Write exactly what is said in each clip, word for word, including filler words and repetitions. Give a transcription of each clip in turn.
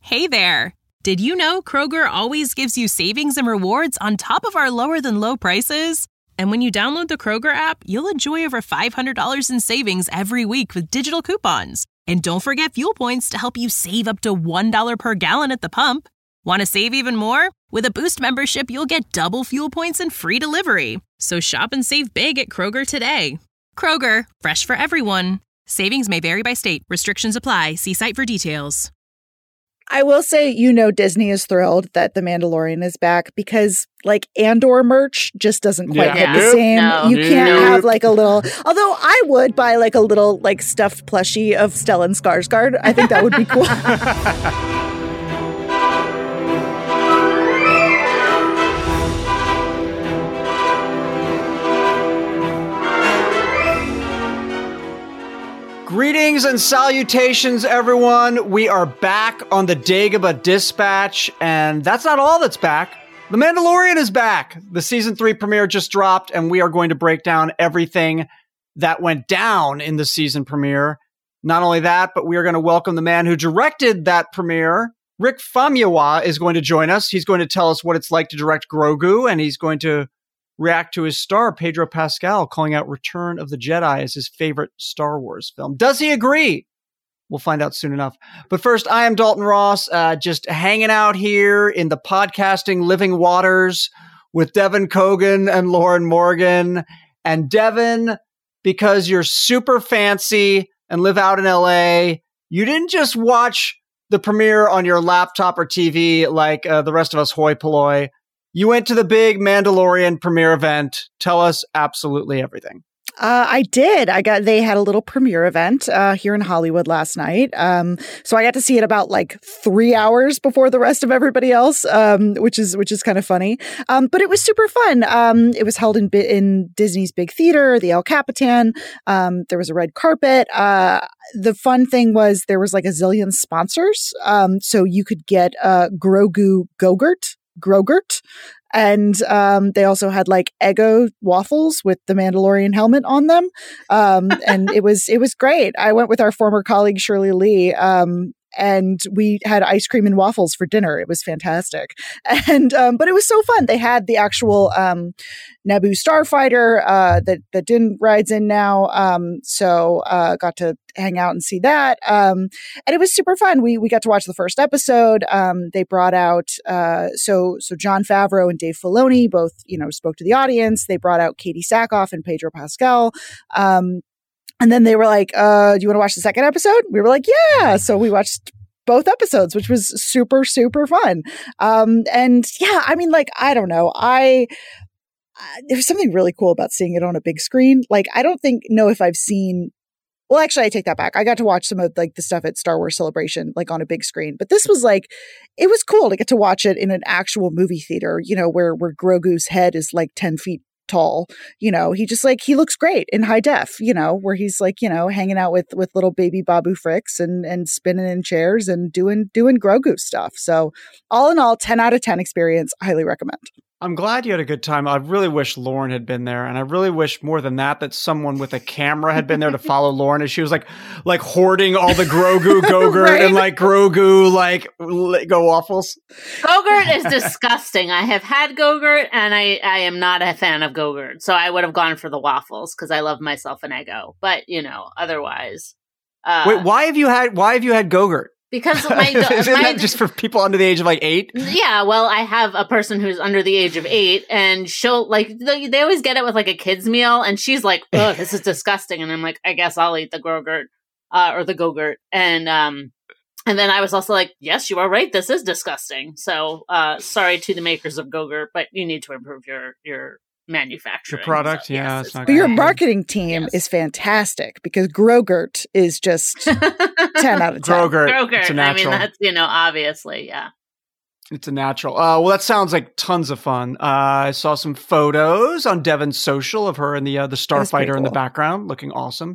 Hey there! Did you know Kroger always gives you savings and rewards on top of our lower-than-low prices? And when you download the Kroger app, you'll enjoy over five hundred dollars in savings every week with digital coupons. And don't forget fuel points to help you save up to one dollar per gallon at the pump. Want to save even more? With a Boost membership, you'll get double fuel points and free delivery. So shop and save big at Kroger today. Kroger, fresh for everyone. Savings may vary by state. Restrictions apply. See site for details. I will say, you know, Disney is thrilled that The Mandalorian is back because, like, Andor merch just doesn't quite Yeah. hit the same. No. You can't Nope. have, like, a little... Although I would buy, like, a little, like, stuffed plushie of Stellan Skarsgård. I think that would be cool. Greetings and salutations, everyone. We are back on the Dagobah Dispatch, and that's not all that's back. The Mandalorian is back. The season three premiere just dropped, and we are going to break down everything that went down in the season premiere. Not only that, but we are going to welcome the man who directed that premiere. Rick Famuyiwa is going to join us. He's going to tell us what it's like to direct Grogu, and he's going to react to his star, Pedro Pascal, calling out Return of the Jedi as his favorite Star Wars film. Does he agree? We'll find out soon enough. But first, I am Dalton Ross, uh, just hanging out here in the podcasting living waters with Devin Kogan and Lauren Morgan. And Devin, because you're super fancy and live out in L A, you didn't just watch the premiere on your laptop or T V like uh, the rest of us hoi polloi. You went to the big Mandalorian premiere event. Tell us absolutely everything. Uh, I did. I got. They had a little premiere event uh, here in Hollywood last night. Um, so I got to see it about like three hours before the rest of everybody else, um, which is which is kind of funny. Um, but it was super fun. Um, it was held in in Disney's big theater, the El Capitan. Um, there was a red carpet. Uh, the fun thing was there was like a zillion sponsors, um, so you could get uh, Grogu Gogurt. Grogurt. And um, they also had like Eggo waffles with the Mandalorian helmet on them. Um, and it was it was great. I went with our former colleague, Shirley Lee, um, and we had ice cream and waffles for dinner. It was fantastic. And um, but it was so fun. They had the actual um, Naboo starfighter uh, that, that Din rides in now. Um, so uh, got to hang out and see that. Um, and it was super fun. We we got to watch the first episode. Um, they brought out, uh, so so Jon Favreau and Dave Filoni both, you know, spoke to the audience. They brought out Katie Sackhoff and Pedro Pascal. Um, and then they were like, uh, do you want to watch the second episode? We were like, yeah. So we watched both episodes, which was super, super fun. Um, and yeah, I mean, like, I don't know. I... Uh, there's something really cool about seeing it on a big screen. Like, I don't think, know if I've seen, well, actually, I take that back. I got to watch some of like the stuff at Star Wars Celebration, like on a big screen, but this was like, it was cool to get to watch it in an actual movie theater, you know, where, where Grogu's head is like ten feet tall. You know, he just like, he looks great in high def, you know, where he's like, you know, hanging out with, with little baby Babu Fricks and, and spinning in chairs and doing, doing Grogu stuff. So all in all, ten out of ten experience. Highly recommend. I'm glad you had a good time. I really wish Lauren had been there. And I really wish more than that, that someone with a camera had been there to follow Lauren as she was like, like hoarding all the Grogu Gogurt right? and like Grogu, like Lego waffles. Gogurt is disgusting. I have had Gogurt and I, I am not a fan of Gogurt. So I would have gone for the waffles because I love myself an Eggo. But, you know, otherwise. Uh, Wait, why have you had, why have you had Gogurt? Because my, Isn't my that just for people under the age of like eight? Yeah, well, I have a person who's under the age of eight, and she'll like they, they always get it with like a kid's meal, and she's like, "Oh, this is disgusting," and I'm like, "I guess I'll eat the Grogurt uh, or the Gogurt," and um, and then I was also like, "Yes, you are right. This is disgusting." So, uh, sorry to the makers of Gogurt, but you need to improve your your manufacturing. Your product, so, yeah, yes, it's not but good. your marketing team yes. is fantastic because Grogurt is just ten out of ten. Grogurt, Grogurt. It's a natural. I mean, that's, you know, obviously, yeah. It's a natural. Uh, well, that sounds like tons of fun. Uh, I saw some photos on Devin's social of her and the uh, the starfighter cool. in the background, looking awesome.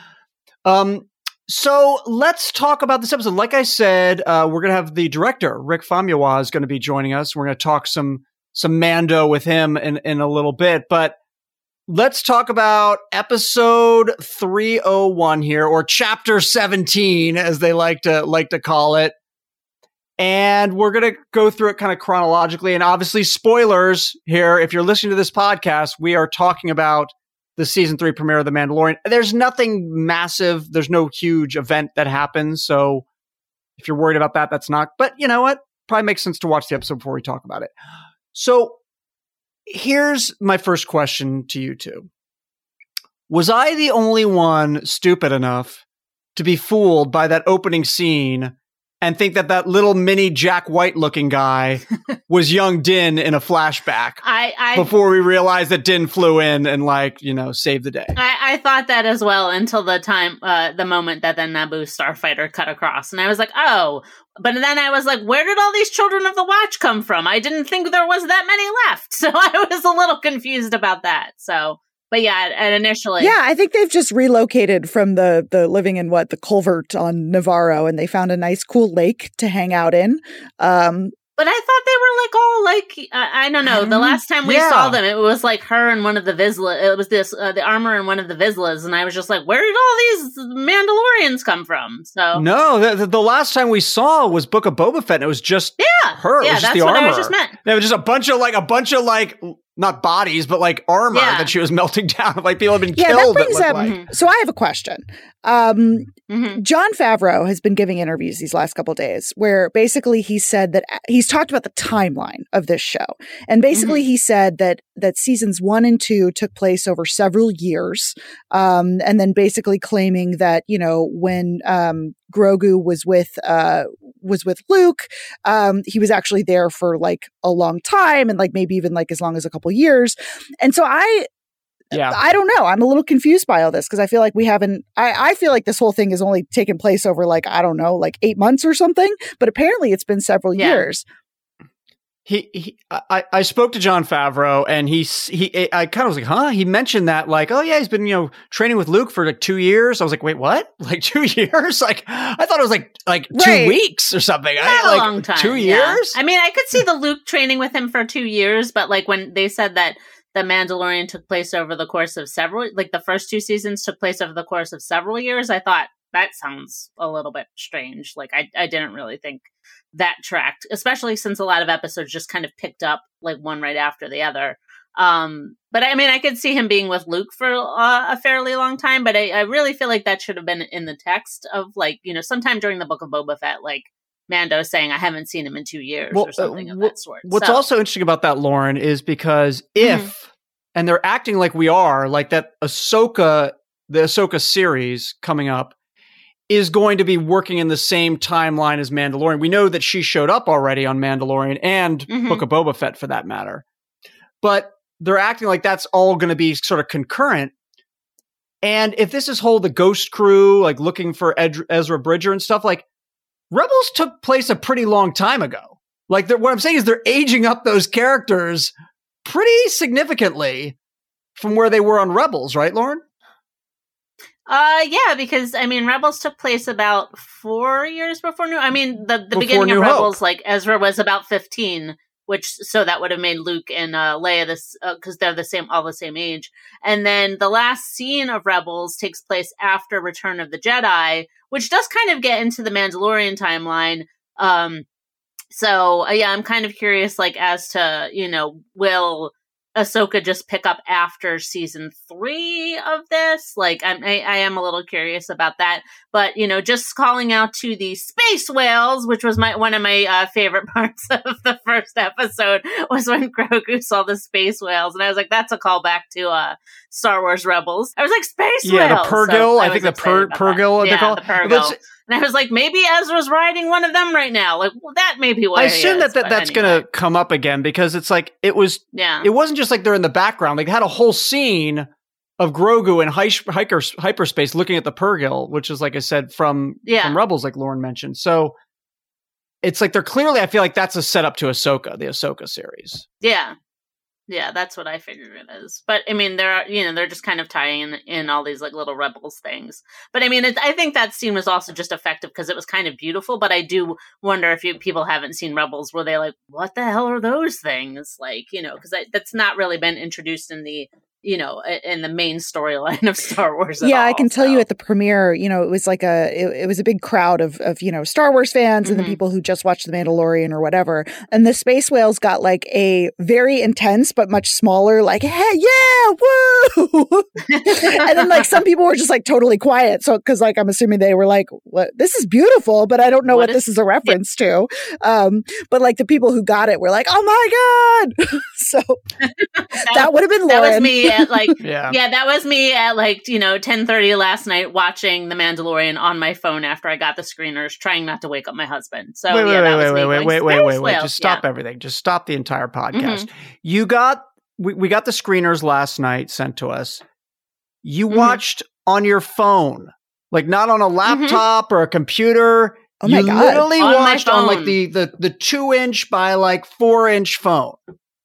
Um, so let's talk about this episode. Like I said, uh, we're gonna have the director Rick Famuyiwa is going to be joining us. We're going to talk some some Mando with him in in a little bit, but let's talk about episode three oh one here, or chapter seventeen, as they like to like to call it. And we're going to go through it kind of chronologically. And obviously, spoilers here. If you're listening to this podcast, we are talking about the season three premiere of The Mandalorian. There's nothing massive. There's no huge event that happens. So if you're worried about that, that's not. But you know what? Probably makes sense to watch the episode before we talk about it. So here's my first question to you two. Was I the only one stupid enough to be fooled by that opening scene and think that that little mini Jack White looking guy was young Din in a flashback I, I before we realized that Din flew in and like, you know, saved the day? I, I thought that as well until the time, uh, the moment that the Naboo starfighter cut across. And I was like, oh, but then I was like, where did all these children of the Watch come from? I didn't think there was that many left. So I was a little confused about that. So... But yeah, and initially, yeah, I think they've just relocated from the the living in what the culvert on Navarro, and they found a nice, cool lake to hang out in. Um, but I thought they were like all like uh, I don't know. The last time we yeah. saw them, it was like her and one of the Vizsla. It was this uh, the armor and one of the Vizslas, and I was just like, where did all these Mandalorians come from? So no, the, the last time we saw was Book of Boba Fett, and it was just yeah, her. Yeah, it was just that's the what armor. I just meant. It was just a bunch of like a bunch of like. Not bodies, but like armor yeah. that she was melting down. Like people have been yeah, killed. That brings that up. like. Mm-hmm. So I have a question. Um, mm-hmm. Jon Favreau has been giving interviews these last couple of days where basically he said that he's talked about the timeline of this show. And basically mm-hmm. he said that that seasons one and two took place over several years. Um, and then basically claiming that, you know, when um, Grogu was with uh, was with Luke, um, he was actually there for like a long time and like maybe even like as long as a couple years. And so I Yeah. I don't know. I'm a little confused by all this because I feel like we haven't, I, I feel like this whole thing has only taken place over like, I don't know, like eight months or something, but apparently it's been several yeah. years. He, he I, I spoke to Jon Favreau and he, he, I kind of was like, huh? He mentioned that like, oh yeah, he's been, you know, training with Luke for like two years. I was like, wait, what? Like two years? Like, I thought it was like, like right. two weeks or something. Not I, a like, long time. Two yeah. years? I mean, I could see the Luke training with him for two years, but like when they said that The Mandalorian took place over the course of several, like the first two seasons took place over the course of several years, I thought that sounds a little bit strange. Like I, I didn't really think that tracked, especially since a lot of episodes just kind of picked up like one right after the other. Um, but I mean, I could see him being with Luke for uh, a fairly long time, but I, I really feel like that should have been in the text of like, you know, sometime during the Book of Boba Fett, like Mando saying, I haven't seen him in two years well, or something uh, of that sort. What's so, also interesting about that, Lauren, is because if, mm-hmm. and they're acting like we are, like that Ahsoka, the Ahsoka series coming up, is going to be working in the same timeline as Mandalorian. We know that she showed up already on Mandalorian and mm-hmm. Book of Boba Fett for that matter. But they're acting like that's all going to be sort of concurrent. And if this is whole the Ghost Crew, like looking for Ed- Ezra Bridger and stuff, like Rebels took place a pretty long time ago. Like what I'm saying is they're aging up those characters pretty significantly from where they were on Rebels, right, Lauren? Uh, yeah, because I mean, Rebels took place about four years before New. I mean, the the beginning New of Rebels, Hope. like Ezra was about fifteen, which so that would have made Luke and uh, Leia this because uh, they're the same, all the same age. And then the last scene of Rebels takes place after Return of the Jedi, which does kind of get into the Mandalorian timeline. Um, so uh, yeah, I'm kind of curious, like as to you know, will Ahsoka just pick up after season three of this? Like, I'm, I, I am a little curious about that. But, you know, just calling out to the space whales, which was my one of my uh, favorite parts of the first episode, was when Grogu saw the space whales. And I was like, that's a callback to uh, Star Wars Rebels. I was like, space yeah, whales! Yeah, the Purrgil. So I, I think the per, Purrgil, yeah, they call the Purrgil. And I was like, maybe Ezra's riding one of them right now. Like, well, that may be what I assume is, that, that that's anyway. going to come up again because it's like, it was, yeah. it wasn't just like they're in the background. Like, they had a whole scene of Grogu in hyper, hyperspace looking at the Purrgil, which is, like I said, from, yeah. from Rebels, like Lauren mentioned. So it's like they're clearly, I feel like that's a setup to Ahsoka, the Ahsoka series. Yeah. Yeah, that's what I figured it is. But I mean, they're you know they're just kind of tying in, in all these like little Rebels things. But I mean, it, I think that scene was also just effective because it was kind of beautiful. But I do wonder if you, people haven't seen Rebels, were they like, what the hell are those things? Like you know, because that's not really been introduced in the you know, in the main storyline of Star Wars. Yeah, all, I can tell so. you at the premiere, you know, it was like a, it, it was a big crowd of, of, you know, Star Wars fans mm-hmm. and the people who just watched The Mandalorian or whatever. And the Space Whales got like a very intense, but much smaller, like, hey, yeah, woo. And then like some people were just like totally quiet. So, cause like, I'm assuming they were like, what, this is beautiful, but I don't know what, what is, this is a reference yeah. to. Um, but like the people who got it were like, oh my God. So that, that would have been Lauren. That was me at like, yeah. yeah, that was me at like, you know, ten thirty last night watching The Mandalorian on my phone after I got the screeners, trying not to wake up my husband. So wait, yeah, wait, that wait, was wait, me wait, going, wait, wait, wait, wait, whale. just stop yeah. everything. Just stop the entire podcast. Mm-hmm. You got, we, we got the screeners last night sent to us. You mm-hmm. watched on your phone, like not on a laptop mm-hmm. or a computer. Oh my you God. literally on watched on like the, the, the two inch by like four inch phone.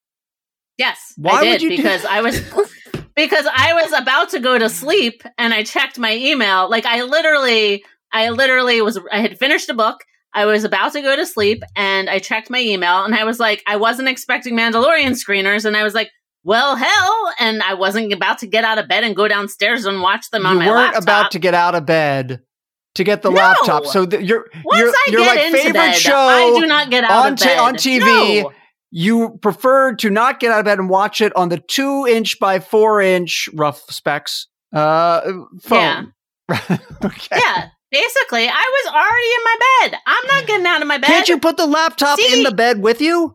Yes, Why I did would you because do- I was because I was about to go to sleep and I checked my email. Like I literally, I literally was. I had finished a book. I was about to go to sleep and I checked my email and I was like, I wasn't expecting Mandalorian screeners and I was like, well, hell, and I wasn't about to get out of bed and go downstairs and watch them you on my weren't laptop. about to get out of bed to get the No. laptop. So the, your Once your, I your get like into favorite bed, show I do not get out on of bed. on T V. No. You preferred to not get out of bed and watch it on the two inch by four inch rough specs uh, phone. Yeah. Okay. Yeah. Basically, I was already in my bed. I'm not getting out of my bed. Can't you put the laptop See? in the bed with you?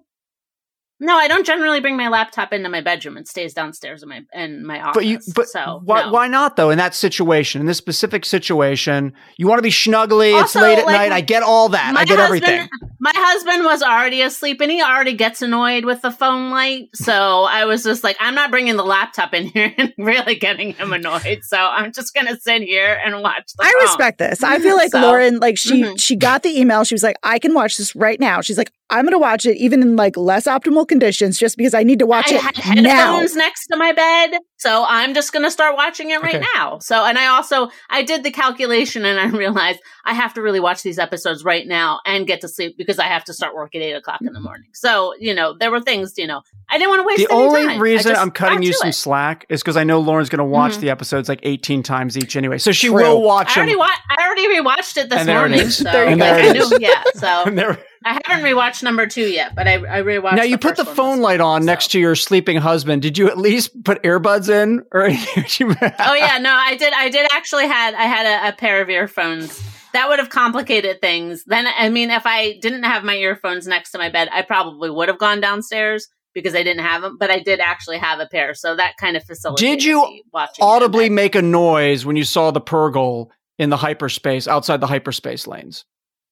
No, I don't generally bring my laptop into my bedroom. It stays downstairs in my in my office. But you, but so, why, no. why not though? In that situation, in this specific situation, you want to be snuggly. Also, it's late at like, night. I get all that. I get husband, everything. My husband was already asleep, and he already gets annoyed with the phone light. So I was just like, I'm not bringing the laptop in here and really getting him annoyed. So I'm just gonna sit here and watch the I phone. respect this. I feel like So, Lauren, like she mm-hmm. she got the email. She was like, I can watch this right now. She's like, I'm going to watch it even in like less optimal conditions just because I need to watch I it had headphones now. next to my bed, so I'm just going to start watching it right Okay. now. So, and I also, I did the calculation and I realized I have to really watch these episodes right now and get to sleep because I have to start work at eight o'clock in the morning. So, you know, there were things, you know, I didn't want to waste The any only time. reason I just I'm cutting got you to some it. slack is because I know Lauren's going to watch Mhm. the episodes like eighteen times each anyway. So she True. will watch I already, them. wa- I already rewatched it this And there it morning. is. So, There you And go. there like, it I knew, is. yeah, so And there- I haven't rewatched number two yet, but I, I rewatched Now you put the first one phone this light on morning, next so. to your sleeping husband. Did you at least put earbuds in or anything? Oh yeah, no, I did. I did actually had I had a, a pair of earphones. That would have complicated things. Then, I mean, if I didn't have my earphones next to my bed, I probably would have gone downstairs because I didn't have them. But I did actually have a pair, so that kind of facilitated. Did you me watching audibly it in bed. make a noise when you saw the Purgle in the hyperspace outside the hyperspace lanes?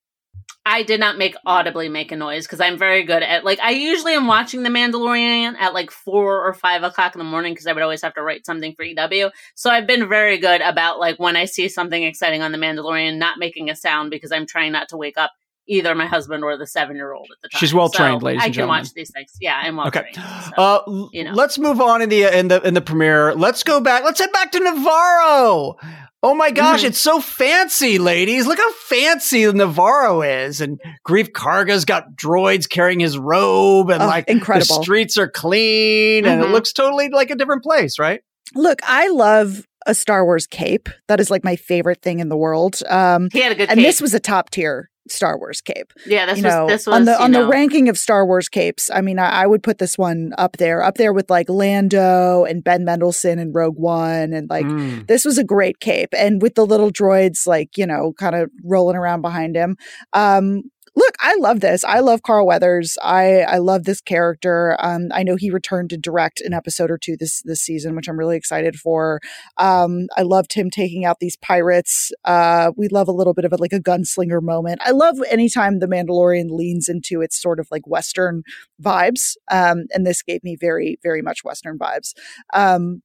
I did not make audibly make a noise because I'm very good at like I usually am watching The Mandalorian at like four or five o'clock in the morning because I would always have to write something for E W. So I've been very good about like when I see something exciting on The Mandalorian, not making a sound because I'm trying not to wake up either my husband or the seven year old at the time. She's well trained, so ladies I and can gentlemen. watch these things. Yeah, I'm well Okay. trained. So, Uh, you know. Let's move on in the in the in the premiere. Let's go back. Let's head back to Navarro. Oh my gosh, Mhm. it's so fancy, ladies. Look how fancy Navarro is. And Grief Karga's got droids carrying his robe and Oh, like incredible. the streets are clean and it Mhm. looks totally like a different place, right? Look, I love a Star Wars cape. That is like my favorite thing in the world. Um, he had a good and cape. this was a top tier Star Wars cape. yeah, this you was know, this was on the you on know, the ranking of Star Wars capes. I mean, I, I would put this one up there, up there with like Lando and Ben Mendelsohn and Rogue One, and like Mm. this was a great cape, and with the little droids, like you know, kind of rolling around behind him. Um, Look, I love this. I love Carl Weathers. I, I love this character. Um, I know he returned to direct an episode or two this this season, which I'm really excited for. Um, I loved him taking out these pirates. Uh, we love a little bit of a, like a gunslinger moment. I love anytime The Mandalorian leans into its sort of like Western vibes. Um, and this gave me very, very much Western vibes. Um,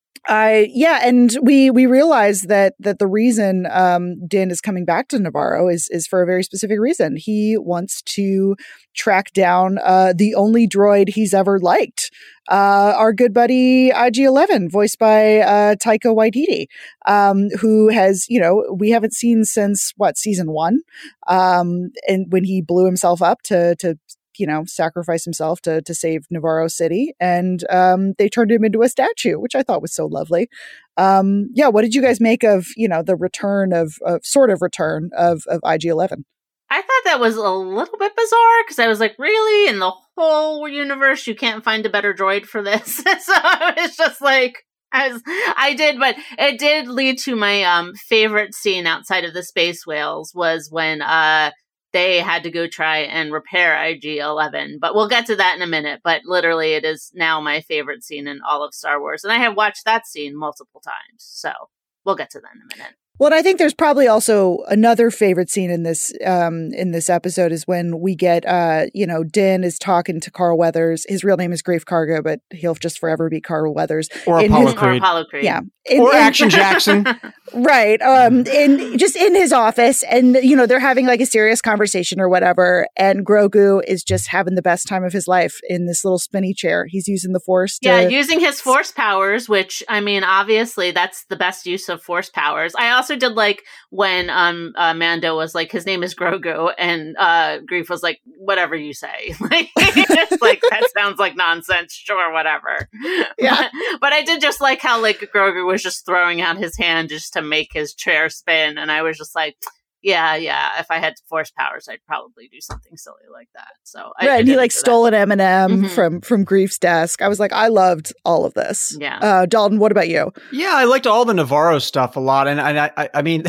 I yeah, and we we realized that that the reason um, Din is coming back to Navarro is is for a very specific reason. He wants to track down uh, the only droid he's ever liked, uh, our good buddy I G eleven, voiced by uh, Taika Waititi, um, who has you know we haven't seen since what season one, um, and when he blew himself up to to you know, sacrifice himself to to save Navarro City. And um, they turned him into a statue, which I thought was so lovely. Um, yeah, what did you guys make of, you know, the return of, of sort of return of, of I G eleven? I thought that was a little bit bizarre because I was like, really? In the whole universe, you can't find a better droid for this? So it's just like, I, was, I did, but it did lead to my um, favorite scene outside of the space whales was when uh, they had to go try and repair I G eleven. But we'll get to that in a minute. But literally, it is now my favorite scene in all of Star Wars. And I have watched that scene multiple times. So we'll get to that in a minute. Well, I think there's probably also another favorite scene in this um, in this episode is when we get, uh, you know, Din is talking to Carl Weathers. His real name is Greef Karga, but he'll just forever be Carl Weathers. Or Apollo Creed. Or Apollo Creed. Yeah. In, or in, Action Jackson. Right. Um, in just in his office. And, you know, they're having like a serious conversation or whatever. And Grogu is just having the best time of his life in this little spinny chair. He's using the Force. To- yeah, using his Force powers, which, I mean, obviously that's the best use of Force powers. I also did like when um uh, Mando was like, his name is Grogu, and uh Greef was like, whatever you say. Like, it's like, that sounds like nonsense. Sure, whatever. Yeah. But, but I did just like how like Grogu was just throwing out his hand just to make his chair spin, and I was just like, yeah, yeah. If I had Force powers, I'd probably do something silly like that. So I, right, I and he like stole that. an M and M Mm-hmm. from from Greef's desk. I was like, I loved all of this. Yeah. Uh, Dalton, what about you? Yeah, I liked all the Navarro stuff a lot, and, and I, I, I mean,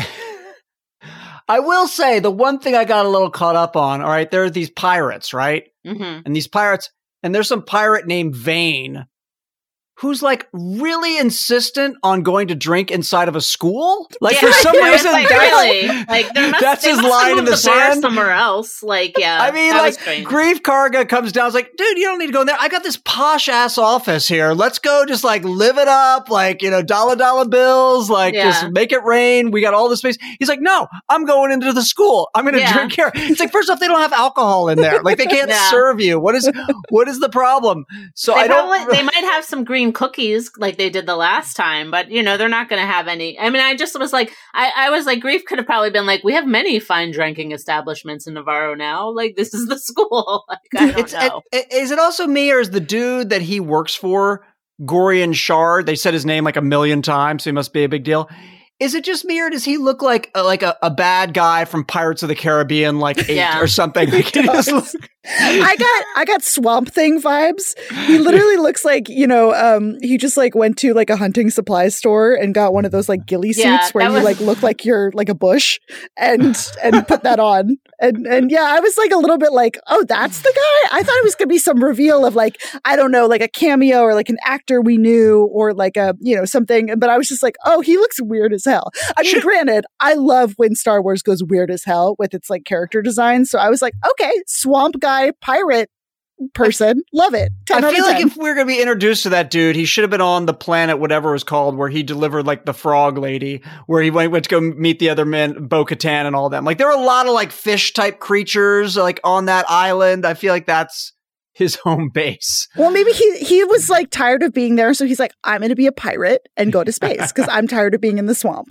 I will say the one thing I got a little caught up on. All right, there are these pirates, right? Mm-hmm. And these pirates, and there's some pirate named Vane, who's like really insistent on going to drink inside of a school. Like yeah, for some yeah, reason, like, that's, really, like there must, that's they his must line have in the moved bar sand. somewhere else. Like, yeah, I mean, that like was strange. Greef Karga comes down. It's like, dude, you don't need to go in there. I got this posh ass office here. Let's go, just like live it up, like you know, dollar dollar bills, like Yeah. just make it rain. We got all the space. He's like, no, I'm going into the school. I'm going to Yeah. drink here. It's like, first off, they don't have alcohol in there. Like they can't Yeah. serve you. What is what is the problem? So They I don't. probably, they might have some green cookies like they did the last time, but you know they're not going to have any. I mean, I just was like, I, I was like, Greef could have probably been like, we have many fine drinking establishments in Navarro now. Like this is the school. Like I don't It's, know. it, is it also me or is the dude that he works for Gorian Shard? They said his name like a million times, so he must be a big deal. Is it just me or does he look like a, like a, a bad guy from Pirates of the Caribbean, like eight Yeah. or something? Like, he just looks- I got I got Swamp Thing vibes. He literally looks like, you know, um, he just like went to like a hunting supply store and got one of those like ghillie suits Yeah, where that you was- like look like you're like a bush and and put that on. And and yeah, I was like a little bit like, oh, that's the guy? I thought it was gonna be some reveal of like, I don't know, like a cameo or like an actor we knew or like a, you know, something. But I was just like, oh, he looks weird as hell. I mean, Should- granted, I love when Star Wars goes weird as hell with its like character design. So I was like, okay, swamp guy pirate person, love it. ten I out feel of like ten. if we are going to be introduced to that dude, he should have been on the planet, whatever it was called, where he delivered like the frog lady, where he went, went to go meet the other men, Bo-Katan and all them. Like there were a lot of like fish type creatures like on that island. I feel like that's his home base. Well, maybe he he was like tired of being there, so he's like, I'm going to be a pirate and go to space because I'm tired of being in the swamp.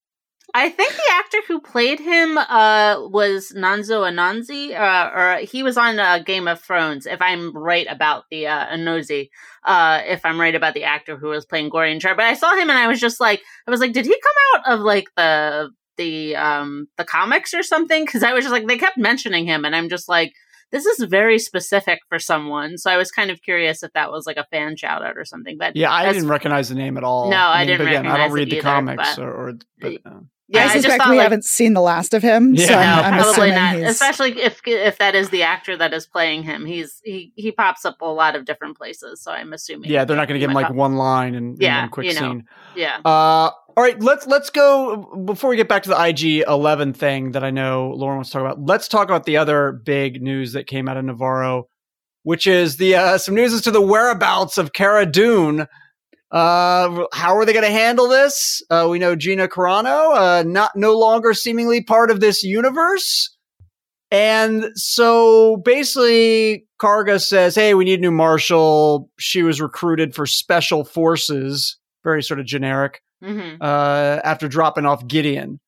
I think the actor who played him uh, was Nanzo Anansi, uh, or he was on uh, Game of Thrones, if I'm right about the uh, Anozi, uh, if I'm right about the actor who was playing Gorian Shard. But I saw him and I was just like, I was like, did he come out of like the the um, the comics or something? Because I was just like, they kept mentioning him, and I'm just like, this is very specific for someone. So I was kind of curious if that was like a fan shout out or something. But Yeah, I as- didn't recognize the name at all. No, I mean, didn't but again, I don't recognize read it the either, comics but- or, or but, uh, Yeah, I just suspect thought, we like- haven't seen the last of him. Yeah. So No, I'm, I'm probably assuming not. he's- Especially if if that is the actor that is playing him. He's he he pops up a lot of different places, so I'm assuming. yeah, they're not going to he give him might like pop- one line and, and Yeah, one quick you know. scene. Yeah. Uh, all right, let's let's go before we get back to the I G eleven thing that I know Lauren wants to talk about. Let's talk about the other big news that came out of Navarro, which is the uh, some news as to the whereabouts of Cara Dune. Uh, how are they going to handle this? Uh, we know Gina Carano, uh, not no longer seemingly part of this universe. And so basically Karga says, hey, we need a new marshal. She was recruited for special forces, very sort of generic, Mm-hmm. uh, after dropping off Gideon.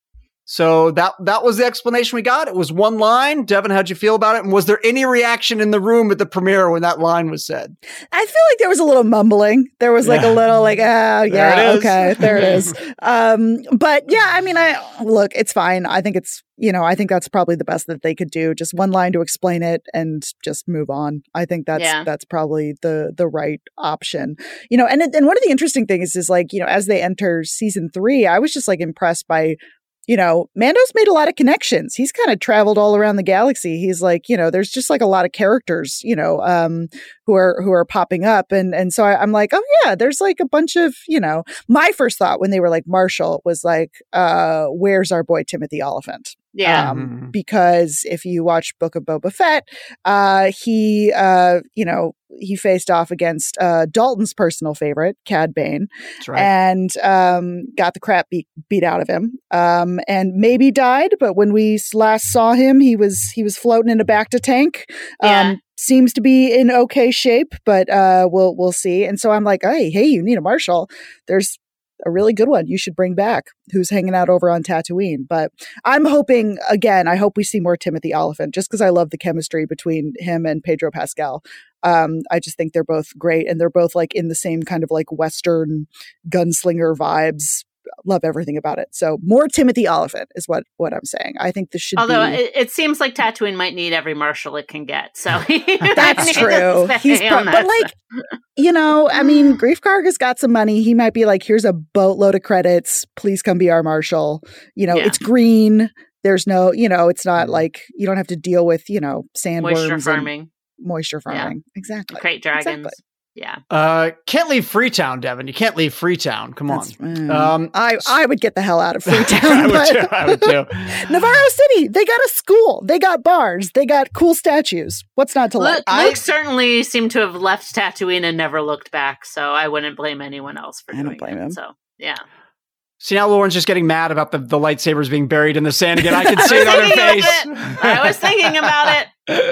So that that was the explanation we got. It was one line. Devin, how'd you feel about it? And was there any reaction in the room at the premiere when that line was said? I feel like there was a little mumbling. There was like yeah. a little like, ah, yeah, okay, there it is. um, but yeah, I mean, I look, it's fine. I think it's, you know, I think that's probably the best that they could do. Just one line to explain it and just move on. I think that's yeah. that's probably the the right option. You know, and and one of the interesting things is like, you know, as they enter season three, I was just like impressed by, you know, Mando's made a lot of connections. He's kind of traveled all around the galaxy. He's like, you know, there's just like a lot of characters, you know, um, who are who are popping up. And and so I, I'm like, oh, yeah, there's like a bunch of, you know, my first thought when they were like Marshall was like, uh, where's our boy Timothy Oliphant? Yeah. Um, mm-hmm. Because if you watch Book of Boba Fett, uh, he, uh, you know, he faced off against uh, Dalton's personal favorite, Cad Bane, That's right. and um, got the crap beat, beat out of him, um, and maybe died. But when we last saw him, he was he was floating in a Bacta tank. Um, yeah. Seems to be in okay shape, but uh, we'll we'll see. And so I'm like, hey, hey, you need a Marshall. There's a really good one you should bring back who's hanging out over on Tatooine. But I'm hoping, again, I hope we see more Timothy Oliphant just because I love the chemistry between him and Pedro Pascal. Um, I just think they're both great and they're both like in the same kind of like Western gunslinger vibes. Love everything about it. So more Timothy Oliphant is what, what I'm saying. I think this should Although be... it, it seems like Tatooine might need every Marshall it can get. So that's true. He's pro- but like, you know, I mean, Greef Karg has got some money. He might be like, here's a boatload of credits. Please come be our Marshal. You know, yeah. It's green. There's no, you know, it's not like you don't have to deal with, you know, sandworms. Moisture farming. Moisture farming. Yeah. Exactly. Crate dragons. Exactly. Yeah. Uh, can't leave Freetown, Devin. You can't leave Freetown. Come on. Mm, um, I I would get the hell out of Freetown. I would too. I would too. Navarro City. They got a school. They got bars. They got cool statues. What's not to Luke, like? Luke I, certainly seemed to have left Tatooine and never looked back. So I wouldn't blame anyone else for I doing don't blame it. him. So yeah. See, now Lauren's just getting mad about the, the lightsabers being buried in the sand again. I can see it on her face. I was thinking about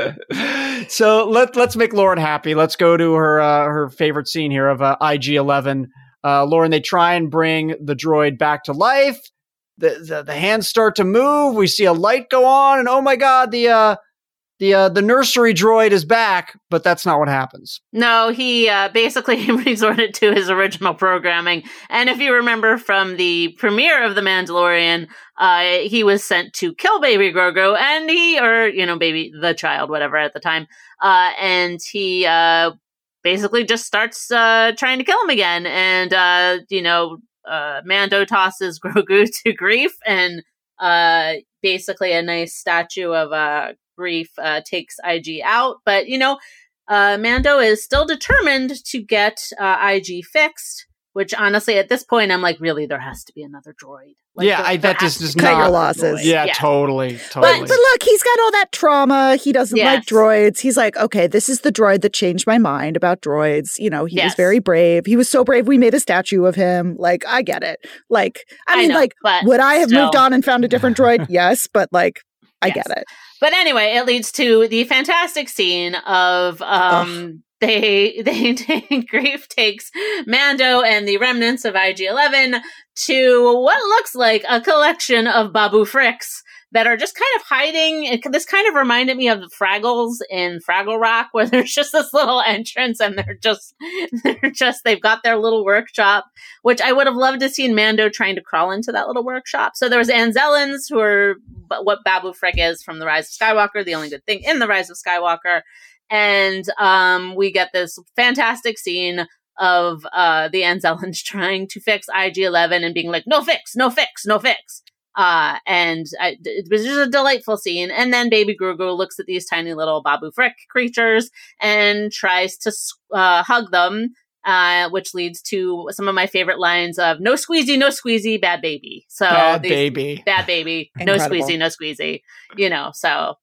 it. So let, let's make Lauren happy. Let's go to her uh, her favorite scene here of uh, I G eleven. Uh, Lauren, they try and bring the droid back to life. The, the the hands start to move. We see a light go on, and oh my god, the uh, the uh, the nursery droid is back. But that's not what happens. No, he uh, basically resorted to his original programming. And if you remember from the premiere of The Mandalorian, uh, he was sent to kill Baby Grogu, and he, or you know, baby the child, whatever at the time, uh, and he uh, basically just starts uh, trying to kill him again, and uh, you know. Uh, Mando tosses Grogu to Greef, and uh, basically a nice statue of uh, Greef uh, takes I G out. But, you know, uh, Mando is still determined to get uh, I G fixed, which honestly, at this point, I'm like, really, there has to be another droid. Like, yeah, there, I, there that just does cut not. your losses. Yeah, yeah, totally, totally. But, but look, he's got all that trauma. He doesn't yes. like droids. He's like, okay, this is the droid that changed my mind about droids. You know, he yes. was very brave. He was so brave, we made a statue of him. Like, I get it. Like, I, I mean, know, like, would I have still. moved on and found a different droid? Yes, but like, I yes. get it. But anyway, it leads to the fantastic scene of um, they they Greef takes Mando and the remnants of I G eleven to what looks like a collection of Babu Fricks that are just kind of hiding. It, this kind of reminded me of the Fraggles in Fraggle Rock, where there's just this little entrance and they're just, they're just, they've got their little workshop, which I would have loved to see Mando trying to crawl into that little workshop. So there was Anzellans, who are what Babu Frick is from The Rise of Skywalker, the only good thing in The Rise of Skywalker. And um, we get this fantastic scene of uh, the Anzellans trying to fix I G eleven and being like, no fix, no fix, no fix. Uh, and I, it was just a delightful scene. And then Baby Grogu looks at these tiny little Babu Frick creatures and tries to uh, hug them, uh, which leads to some of my favorite lines of no squeezy, no squeezy, bad baby. So bad these, baby, bad baby, Incredible. no squeezy, no squeezy, you know, so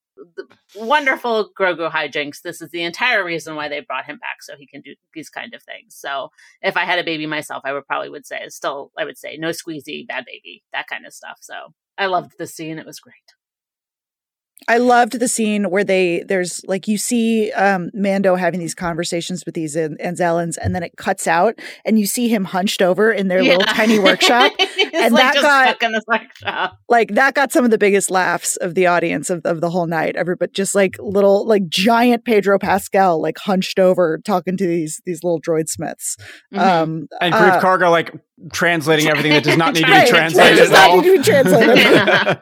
wonderful Grogu hijinks. This is the entire reason why they brought him back, so he can do these kind of things. So if I had a baby myself, I would probably would say still I would say no squeezy, bad baby, that kind of stuff. So I loved the scene. It was great. I loved the scene where they, there's like, you see um, Mando having these conversations with these An- Anzellans, and then it cuts out and you see him hunched over in their Yeah. little tiny workshop. and like that just got stuck in this workshop. like that got some of the biggest laughs of the audience of, of the whole night. Everybody just like little like giant Pedro Pascal like hunched over talking to these these little droid smiths. Mhm. Um, And Grief uh, Cargo like translating everything that does not need to be right, translated does at not all. need to be translated.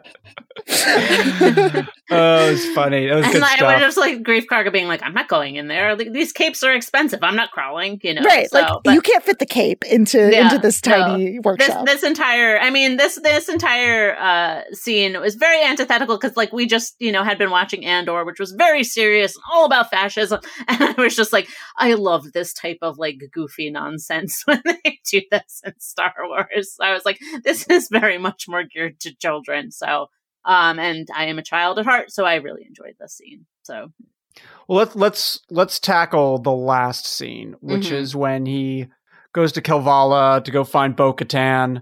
Oh, it was funny. It was And good like, stuff. we're just like Grief Cargo being like, I'm not going in there. Like, these capes are expensive. I'm not crawling, you know. Right, so, like but you can't fit the cape into Yeah, into this so tiny this workshop. this entire, I mean, this this entire uh, scene was very antithetical because, like, we just you know had been watching Andor, which was very serious and all about fascism, and I was just like, I love this type of like goofy nonsense when they do this in Star Wars. I was like, this is very much more geared to children. So. Um, and I am a child at heart, so I really enjoyed this scene. So, Well, let's let's let's tackle the last scene, which Mhm. is when he goes to Kelvala to go find Bo-Katan,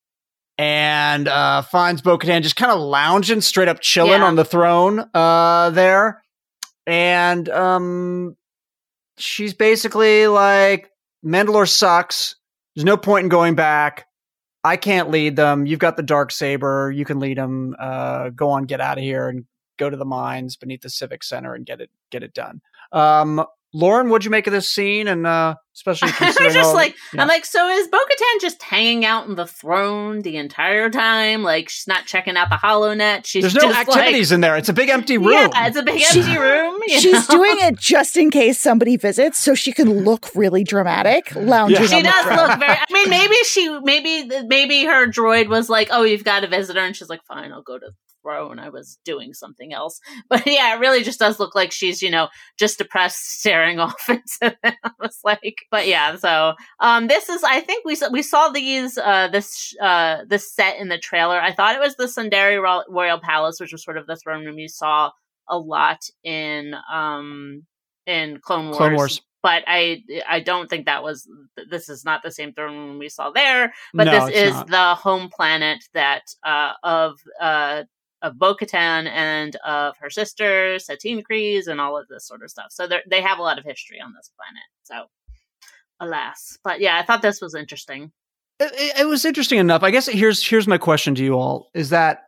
and uh, finds Bo-Katan just kind of lounging, straight up chilling Yeah. on the throne uh, there, and um, she's basically like, "Mandalore sucks. There's no point in going back. I can't lead them. You've got the Darksaber. You can lead them. Uh, go on, get out of here, and go to the mines beneath the Civic Center and get it get it done." Um, Lauren, what'd you make of this scene? And uh, especially I considering was just all- like, yeah. I'm like, so is Bo-Katan just hanging out on the throne the entire time? Like, she's not checking out the HoloNet. She's there's no just activities in there. It's a big empty room. Like, yeah, it's a big She- empty room. you She's know? doing it just in case somebody visits, so she can look really dramatic, lounging. Yeah. She on the does throne. look very. I mean, maybe she, maybe, maybe her droid was like, "Oh, you've got a visitor," and she's like, "Fine, I'll go to the throne. I was doing something else." But yeah, it really just does look like she's, you know, just depressed, staring off into them. I was like, but yeah. So, um, this is. I think we saw, we saw these, uh, this, uh, this set in the trailer. I thought it was the Sundari Ro- Royal Palace, which was sort of the throne room you saw a lot in, um, in Clone Wars. Clone Wars. But I I don't think that was, this is not the same throne room we saw there, but No, this it's is not. the home planet that, uh, of, uh, of Bo-Katan and of her sister, Satine Kryze, and all of this sort of stuff. So they they have a lot of history on this planet. So, alas. But yeah, I thought this was interesting. It, it- it was interesting enough. I guess here's here's my question to you all: is that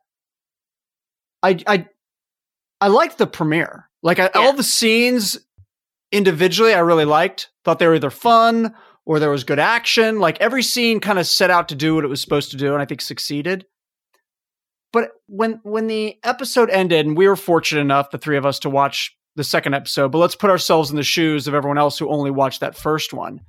I I I liked the premiere. Like I, Yeah. all the scenes individually, I really liked. Thought they were either fun or there was good action. Like every scene kind of set out to do what it was supposed to do, and I think succeeded. But when when the episode ended, and we were fortunate enough, the three of us, to watch the second episode, but let's put ourselves in the shoes of everyone else who only watched that first one.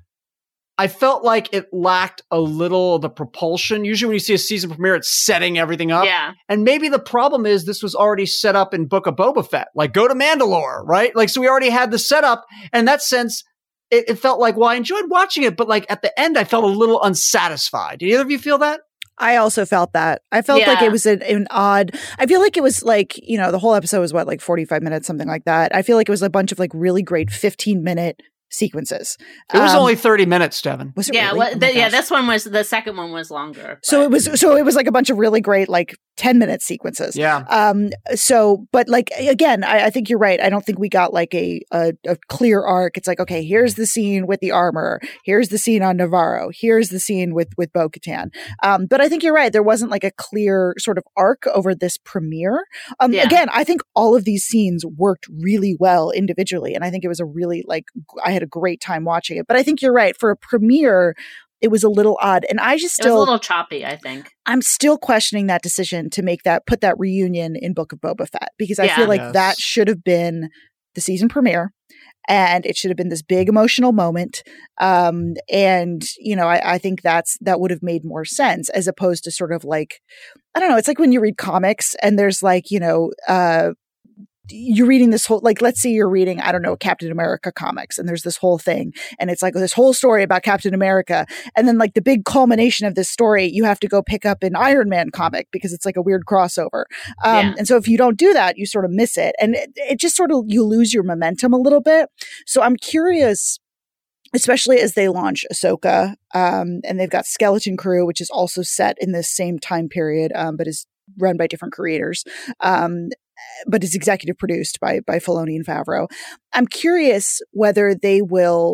I felt like it lacked a little of the propulsion. Usually when you see a season premiere, it's setting everything up. Yeah. And maybe the problem is this was already set up in Book of Boba Fett. Like, go to Mandalore, right? Like, so we already had the setup. And in that sense, it, it felt like, well, I enjoyed watching it, but like at the end, I felt a little unsatisfied. Did either of you feel that? I also felt that. I felt like Yeah. it was an, an odd. I feel like it was like, you know, the whole episode was what, like forty-five minutes, something like that. I feel like it was a bunch of like really great fifteen minute sequences. It was Um, only thirty minutes, Devin. Was it Yeah. really? Well, Oh my the, yeah. gosh. This one was, the second one was longer. So but- it was. So it was like a bunch of really great like ten minute sequences. Yeah. Um. So, but like again, I, I think you're right. I don't think we got like a, a a clear arc. It's like, okay, here's the scene with the armor. Here's the scene on Navarro. Here's the scene with with Bo-Katan. Um. But I think you're right. There wasn't like a clear sort of arc over this premiere. Um. Yeah. Again, I think all of these scenes worked really well individually, and I think it was a really like I had a great time watching it. But I think you're right. For a premiere, it was a little odd, and I just it was still a little choppy, I think. I'm still questioning that decision to make that put that reunion in Book of Boba Fett, because I Yeah. feel like Yes. that should have been the season premiere, and it should have been this big emotional moment. Um, and you know, I, I think that's that would have made more sense as opposed to sort of like, I don't know. It's like when you read comics and there's like, you know, uh, you're reading this whole, like, let's say you're reading, I don't know, Captain America comics, and there's this whole thing, and it's like this whole story about Captain America. And then like the big culmination of this story, you have to go pick up an Iron Man comic because it's like a weird crossover. Um, Yeah. And so if you don't do that, you sort of miss it. And it, it just sort of, you lose your momentum a little bit. So I'm curious, especially as they launch Ahsoka, um, and they've got Skeleton Crew, which is also set in this same time period, um, but is run by different creators. Um, but is executive produced by by Filoni and Favreau. I'm curious whether they will,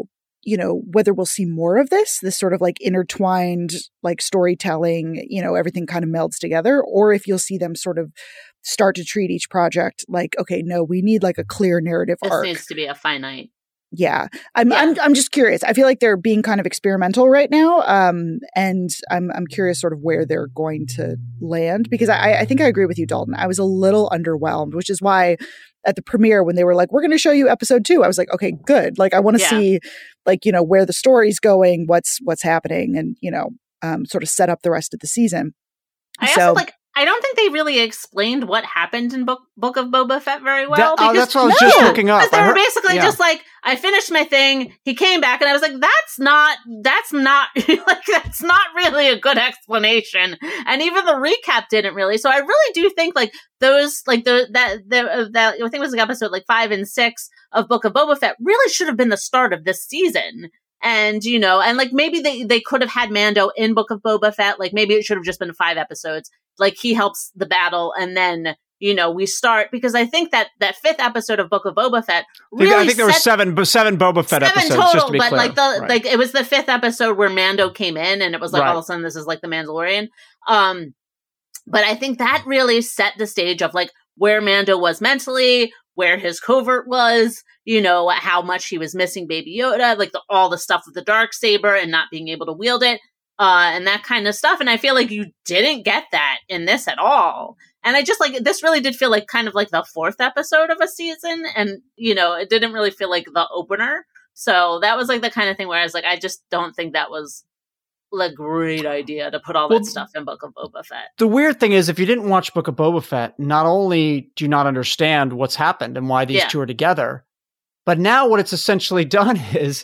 you know, whether we'll see more of this, this sort of like intertwined, like storytelling, you know, everything kind of melds together, or if you'll see them sort of start to treat each project like, okay, no, we need like a clear narrative this arc. This needs to be a finite. Yeah. I'm, yeah. I'm, I'm just curious. I feel like they're being kind of experimental right now. Um, and I'm, I'm curious sort of where they're going to land, because I, I think I agree with you, Dalton. I was a little underwhelmed, which is why at the premiere, when they were like, we're going to show you episode two, I was like, okay, good. Like, I want to yeah. see like, you know, where the story's going, what's, what's happening, and, you know, um, sort of set up the rest of the season. I so, also like, I don't think they really explained what happened in Book Book of Boba Fett very well. That, oh, that's what I was no, just looking up. Because they I were heard, basically yeah. just like, I finished my thing, he came back, and I was like, that's not, that's not, like, that's not really a good explanation. And even the recap didn't really. So I really do think, like, those, like, the, that, the, that, I think it was like episode, like, five and six of Book of Boba Fett really should have been the start of this season. And, you know, and, like, maybe they, they could have had Mando in Book of Boba Fett. Like, maybe it should have just been five episodes. Like, he helps the battle, and then, you know, we start, because I think that that fifth episode of Book of Boba Fett really I think there were seven, seven Boba Fett seven episodes, total, just to be but clear. like the right. like it was the fifth episode where Mando came in, and it was like right. all of a sudden this is like the Mandalorian. Um, but I think that really set the stage of like where Mando was mentally, where his covert was, you know, how much he was missing Baby Yoda, like the, all the stuff with the Darksaber and not being able to wield it. Uh, and that kind of stuff. And I feel like you didn't get that in this at all. And I just like, this really did feel like kind of like the fourth episode of a season. And, you know, it didn't really feel like the opener. So that was like the kind of thing where I was like, I just don't think that was a great idea to put all well, that stuff in Book of Boba Fett. The weird thing is, if you didn't watch Book of Boba Fett, not only do you not understand what's happened and why these yeah. two are together, but now what it's essentially done is,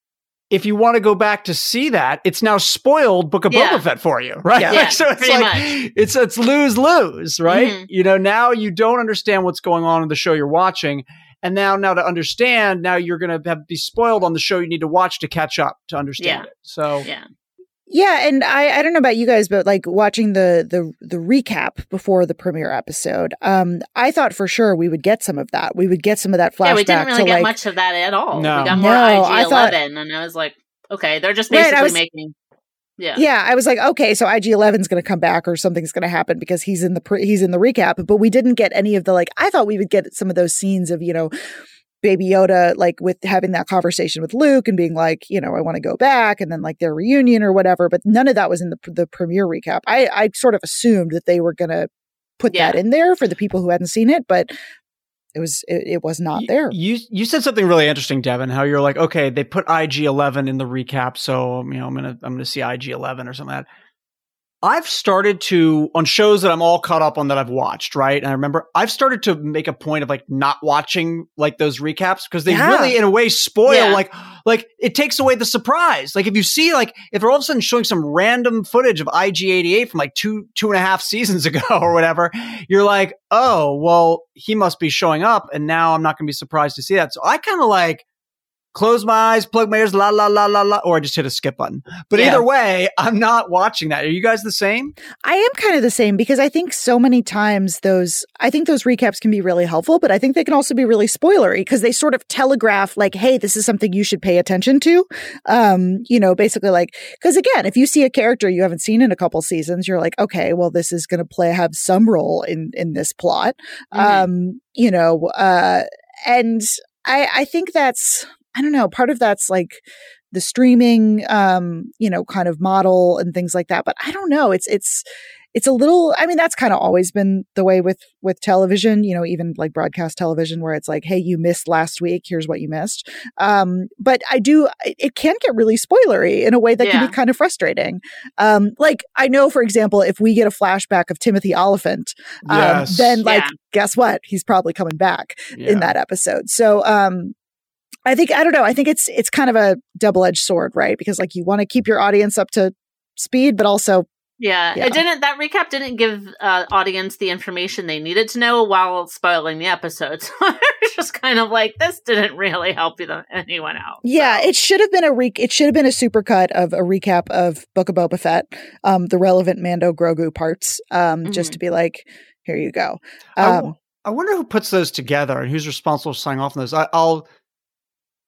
if you want to go back to see that, it's now spoiled Book of yeah. Boba Fett for you, right? Yeah, like, so it's like, much. it's, it's lose, lose, right? Mm-hmm. You know, now you don't understand what's going on in the show you're watching. And now, now to understand, now you're going to have be spoiled on the show you need to watch to catch up, to understand yeah. it. So, yeah. Yeah, and I, I don't know about you guys, but like watching the the the recap before the premiere episode, um, I thought for sure we would get some of that. We would get some of that flashback. Yeah, we didn't really to get like, much of that at all. No. We got more No, I I G thought- eleven, and I was like, okay, they're just basically Right, I was- making. Yeah, Yeah, I was like, okay, so I G eleven's going to come back or something's going to happen because he's in the pre- he's in the recap. But we didn't get any of the like. I thought we would get some of those scenes of, you know, Baby Yoda, like with having that conversation with Luke and being like, you know, I want to go back, and then like their reunion or whatever. But none of that was in the the premiere recap. I I sort of assumed that they were going to put Yeah. that in there for the people who hadn't seen it, but it was it, it was not there. You you said something really interesting, Devin. How you're like, okay, they put I G eleven in the recap, so you know I'm gonna I'm gonna see I G eleven or something like that. I've started to, on shows that I'm all caught up on that I've watched, right? And I remember I've started to make a point of like not watching like those recaps because they Yeah. really in a way spoil Yeah. like, like it takes away the surprise. Like if you see like, if they're all of a sudden showing some random footage of I G eighty-eight from like two, two and a half seasons ago or whatever, you're like, oh, well, he must be showing up and now I'm not going to be surprised to see that. So I kind of like, close my eyes, plug my ears, la, la, la, la, la, or I just hit a skip button. But Yeah. either way, I'm not watching that. Are you guys the same? I am kind of the same because I think so many times those, I think those recaps can be really helpful, but I think they can also be really spoilery because they sort of telegraph like, hey, this is something you should pay attention to. Um, you know, basically like, because again, if you see a character you haven't seen in a couple seasons, you're like, okay, well, this is going to play, have some role in, in this plot. Mhm. Um, you know, uh, and I, I think that's, I don't know, part of that's like the streaming, um, you know, kind of model and things like that. But I don't know. It's, it's, it's a little, I mean, that's kind of always been the way with, with television, you know, even like broadcast television where it's like, hey, you missed last week. Here's what you missed. Um, but I do, it, it can get really spoilery in a way that can Yeah. be kind of frustrating. Um, like I know, for example, if we get a flashback of Timothy Oliphant, um, Yes. then like, Yeah. guess what? He's probably coming back Yeah. in that episode. So, um, I think, I don't know. I think it's, it's kind of a double-edged sword, right? Because like you want to keep your audience up to speed, but also, Yeah, Yeah. it didn't. That recap didn't give uh, audience the information they needed to know while spoiling the episode. So it's just kind of like this didn't really help you anyone else. yeah, so. it should have been a re- it should have been a supercut of a recap of Book of Boba Fett, um, the relevant Mando Grogu parts, um, just Mhm. to be like, here you go. I Um, w- I wonder who puts those together and who's responsible for signing off on those. I, I'll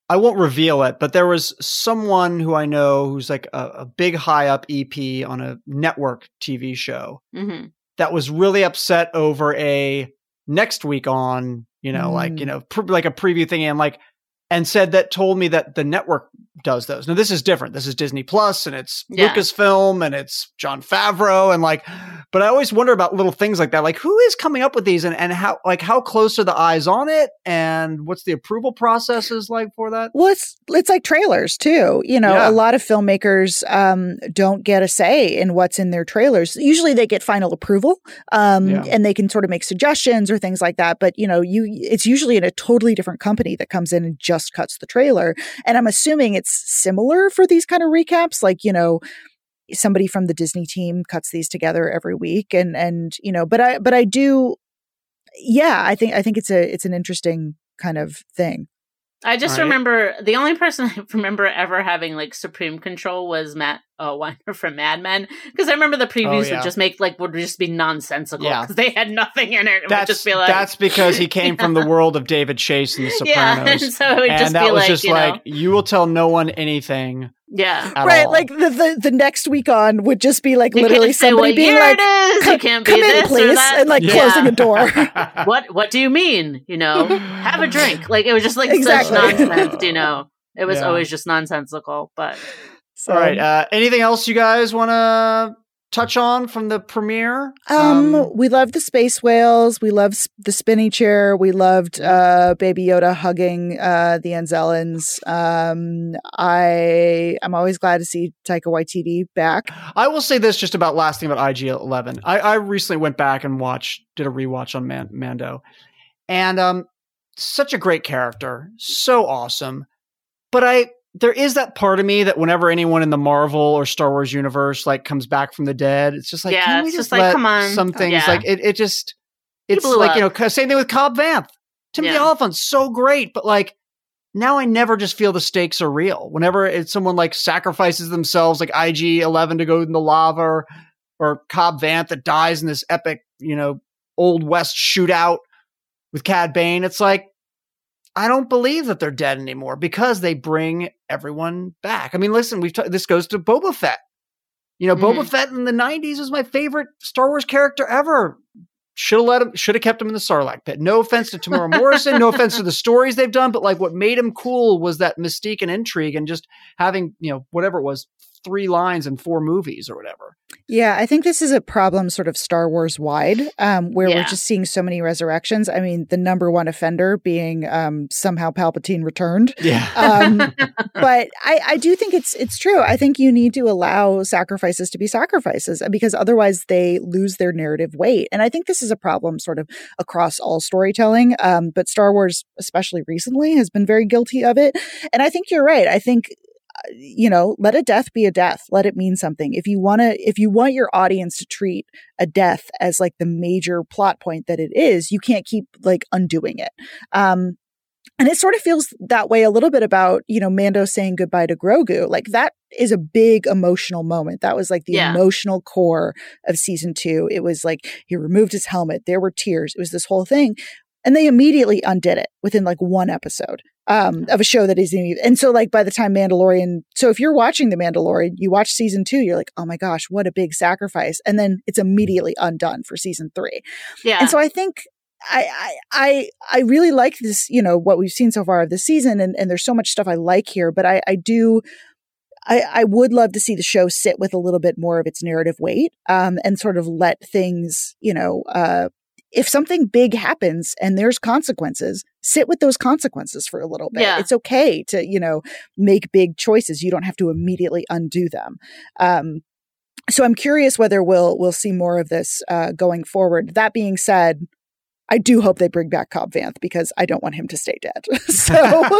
I won't reveal it, but there was someone who I know who's like a, a big high up E P on a network T V show Mm-hmm. that was really upset over a next week on, you know, mm. like, you know, pr- like a preview thing and like, and said that told me that the network does those. Now this is different. This is Disney Plus and it's yeah. Lucasfilm and it's Jon Favreau and like, but I always wonder about little things like that. Like who is coming up with these and, and how, like how close are the eyes on it and what's the approval processes like for that? Well, it's, it's like trailers too. You know, yeah. a lot of filmmakers um, don't get a say in what's in their trailers. Usually they get final approval um, yeah. and they can sort of make suggestions or things like that. But, you know, you, it's usually in a totally different company that comes in and just cuts the trailer. And I'm assuming it's similar for these kind of recaps, like, you know, somebody from the Disney team cuts these together every week. And, and, you know, but I, but I do, yeah, I think, I think it's a, it's an interesting kind of thing. I just right. remember the only person I remember ever having like supreme control was Matt uh, Weiner from Mad Men, because I remember the previews oh, yeah. would just make like would just be nonsensical because yeah. they had nothing in it. It that's, would just be like that's because he came yeah. from the world of David Chase and The Sopranos. Yeah, and so it would and just that be was like, just you like know, you will tell no one anything. Yeah, right. All. Like the, the the next week on would just be like you literally somebody being like, "You can't be come this in, please," or that. and like yeah. closing a door. what What do you mean? You know, have a drink. Like it was just like exactly. such nonsense. You know, it was yeah. always just nonsensical. But so, all right. Uh, anything else you guys want to touch on from the premiere? Um, um, we loved the space whales. We loved the spinny chair. We loved uh, Baby Yoda hugging uh, the Anzellans. Um, I I'm always glad to see Taika Waititi back. I will say this just about last thing about I G eleven. I, I recently went back and watched, did a rewatch on Man- Mando, and um, such a great character, so awesome. But I. There is that part of me that whenever anyone in the Marvel or Star Wars universe like comes back from the dead, it's just like, yeah, can we it's just, just like, let come on. some things yeah. like it, it just, it's blew like, up. you know, same thing with Cobb Vanth, Timothy Yeah. Oliphant, so great. But like, now I never just feel the stakes are real. Whenever it's someone like sacrifices themselves, like I G eleven to go in the lava or, or Cobb Vanth that dies in this epic, you know, Old West shootout with Cad Bane. It's like, I don't believe that they're dead anymore because they bring everyone back. I mean, listen, we've t- this goes to Boba Fett. You know, mm-hmm. Boba Fett in the nineties was my favorite Star Wars character ever. Should have let him, should have kept him in the Sarlacc pit. No offense to Tamora Morrison, no offense to the stories they've done, but like what made him cool was that mystique and intrigue and just having, you know, whatever it was, three lines in four movies or whatever. Yeah, I think this is a problem sort of Star Wars wide, um, where Yeah. we're just seeing so many resurrections. I mean, the number one offender being um, somehow Palpatine returned. Yeah. Um, but I, I do think it's it's true. I think you need to allow sacrifices to be sacrifices because otherwise they lose their narrative weight. And I think this is a problem sort of across all storytelling. Um, but Star Wars, especially recently, has been very guilty of it. And I think you're right. I think you know, let a death be a death. Let it mean something. If you want to, if you want your audience to treat a death as like the major plot point that it is, you can't keep like undoing it. Um, and it sort of feels that way a little bit about, you know, Mando saying goodbye to Grogu. Like that is a big emotional moment. That was like the Yeah. emotional core of season two. It was like he removed his helmet. There were tears. It was this whole thing. And they immediately undid it within like one episode um, of a show that isn't even. And so like by the time Mandalorian, so if you're watching The Mandalorian, you watch season two, you're like, oh my gosh, what a big sacrifice. And then it's immediately undone for season three. Yeah. And so I think I, I, I, I really like this, you know, what we've seen so far of the season. And, and there's so much stuff I like here, but I, I do, I, I would love to see the show sit with a little bit more of its narrative weight um, and sort of let things, you know, uh, if something big happens and there's consequences, sit with those consequences for a little bit. Yeah. It's okay to, you know, make big choices. You don't have to immediately undo them. Um, so I'm curious whether we'll we'll see more of this uh, going forward. That being said, I do hope they bring back Cobb Vanth because I don't want him to stay dead. so,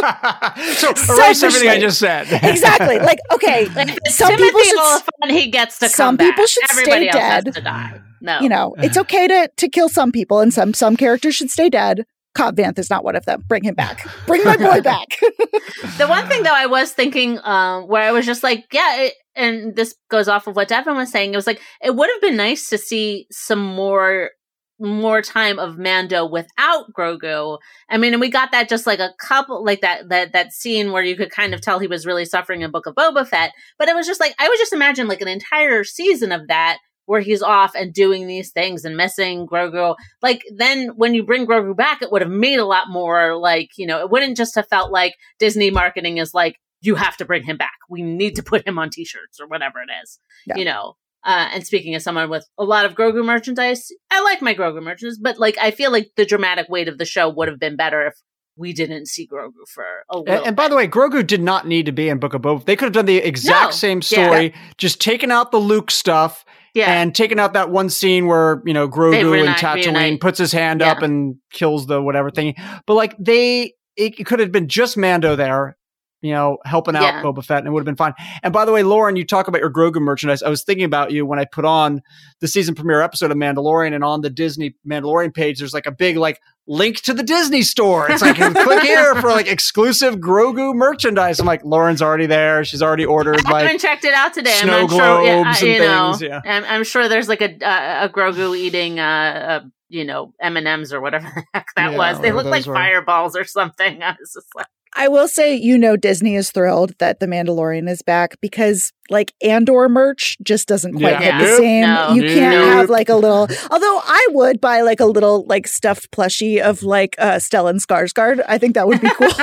so erase everything I just said. Exactly. Like, okay, Like, some Timothy people should. Oliphant, he gets to some come people back. should Everybody stay else dead. has to die. No, You know, it's okay to to kill some people, and some some characters should stay dead. Cobb Vanth is not one of them. Bring him back. Bring my boy back. The one thing though I was thinking, um, where I was just like, yeah, it, and this goes off of what Devin was saying. It was like it would have been nice to see some more more time of Mando without Grogu. I mean, and we got that just like a couple, like that, that, that scene where you could kind of tell he was really suffering in Book of Boba Fett. But it was just like, I would just imagine like an entire season of that where he's off and doing these things and missing Grogu. Like, then when you bring Grogu back, it would have made a lot more, like, you know, it wouldn't just have felt like Disney marketing is like, you have to bring him back. We need to put him on t-shirts or whatever it is, yeah. you know. Uh, and speaking as someone with a lot of Grogu merchandise, I like my Grogu merchandise, but like I feel like the dramatic weight of the show would have been better if we didn't see Grogu for a little And, and by the way, Grogu did not need to be in Book of Boba. They could have done the exact no. same story, yeah. just taken out the Luke stuff yeah. and taken out that one scene where, you know, Grogu and Tatooine reunite. puts his hand yeah. up and kills the whatever thing. But like they, it could have been just Mando there, you know, helping out yeah. Boba Fett, and it would have been fine. And by the way, Lauren, you talk about your Grogu merchandise. I was thinking about you when I put on the season premiere episode of Mandalorian, and on the Disney Mandalorian page, there's like a big like link to the Disney store. It's like, click here for like exclusive Grogu merchandise. I'm like, Lauren's already there. She's already ordered like I haven't checked it out today. Snow I'm globes sure, yeah, and you know, things. Yeah. I'm, I'm sure there's like a uh, a Grogu eating uh, a, you know, M and M's or whatever the heck that Yeah, was. They look like were. fireballs or something. I was just like, I will say, you know, Disney is thrilled that The Mandalorian is back because, like, Andor merch just doesn't quite Yeah. hit Yeah. the same. No. You can't Nope. have, like, a little... Although I would buy, like, a little, like, stuffed plushie of, like, uh, Stellan Skarsgård. I think that would be cool. But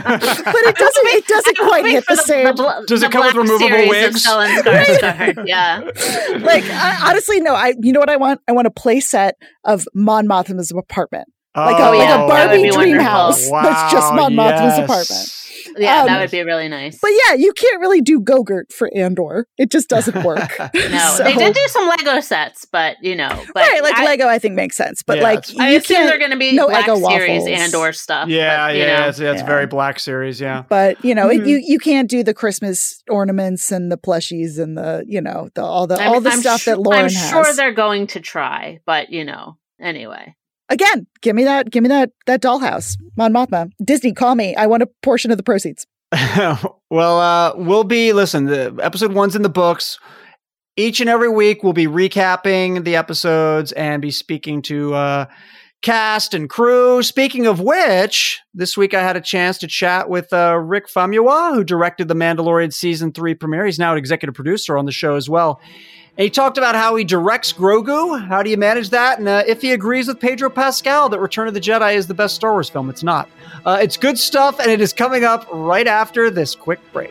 it doesn't It doesn't I'm quite hoping hit for the same. bl- Does it the come with Black removable series of wigs? Stellan Skarsgård. Yeah. Like, I, honestly, no. I. You know what I want? I want a play set of Mon Mothma's apartment. Like a, Oh, like yeah, a that would Barbie be dream wonderful. house that's just Wow, Mon Mothma's yes. apartment. Yeah, Um, that would be really nice. But yeah, you can't really do Gogurt for Andor. It just doesn't work. No, So- they did do some Lego sets, but you know, but right, like I, Lego, I think makes sense. But Yeah, like, it's- I you assume can't. they're going to be no Black Lego Series waffles. Andor stuff. Yeah, but, you yeah, know. it's, it's Yeah. very Black Series, yeah. But you know, Mm-hmm. it, you you can't do the Christmas ornaments and the plushies and the you know the all the I'm- all the I'm stuff su- that Lauren I'm has. sure they're going to try, but you know, anyway. Again, give me that, give me that that dollhouse, Mon Mothma. Disney, call me. I want a portion of the proceeds. Well, uh, we'll be, listen, the episode one's in the books. Each and every week, we'll be recapping the episodes and be speaking to uh, cast and crew. Speaking of which, this week I had a chance to chat with uh, Rick Famuyiwa, who directed the Mandalorian season three premiere. He's now an executive producer on the show as well. And he talked about how he directs Grogu. How do you manage that? And uh, if he agrees with Pedro Pascal that Return of the Jedi is the best Star Wars film, it's not. Uh, it's good stuff, and it is coming up right after this quick break.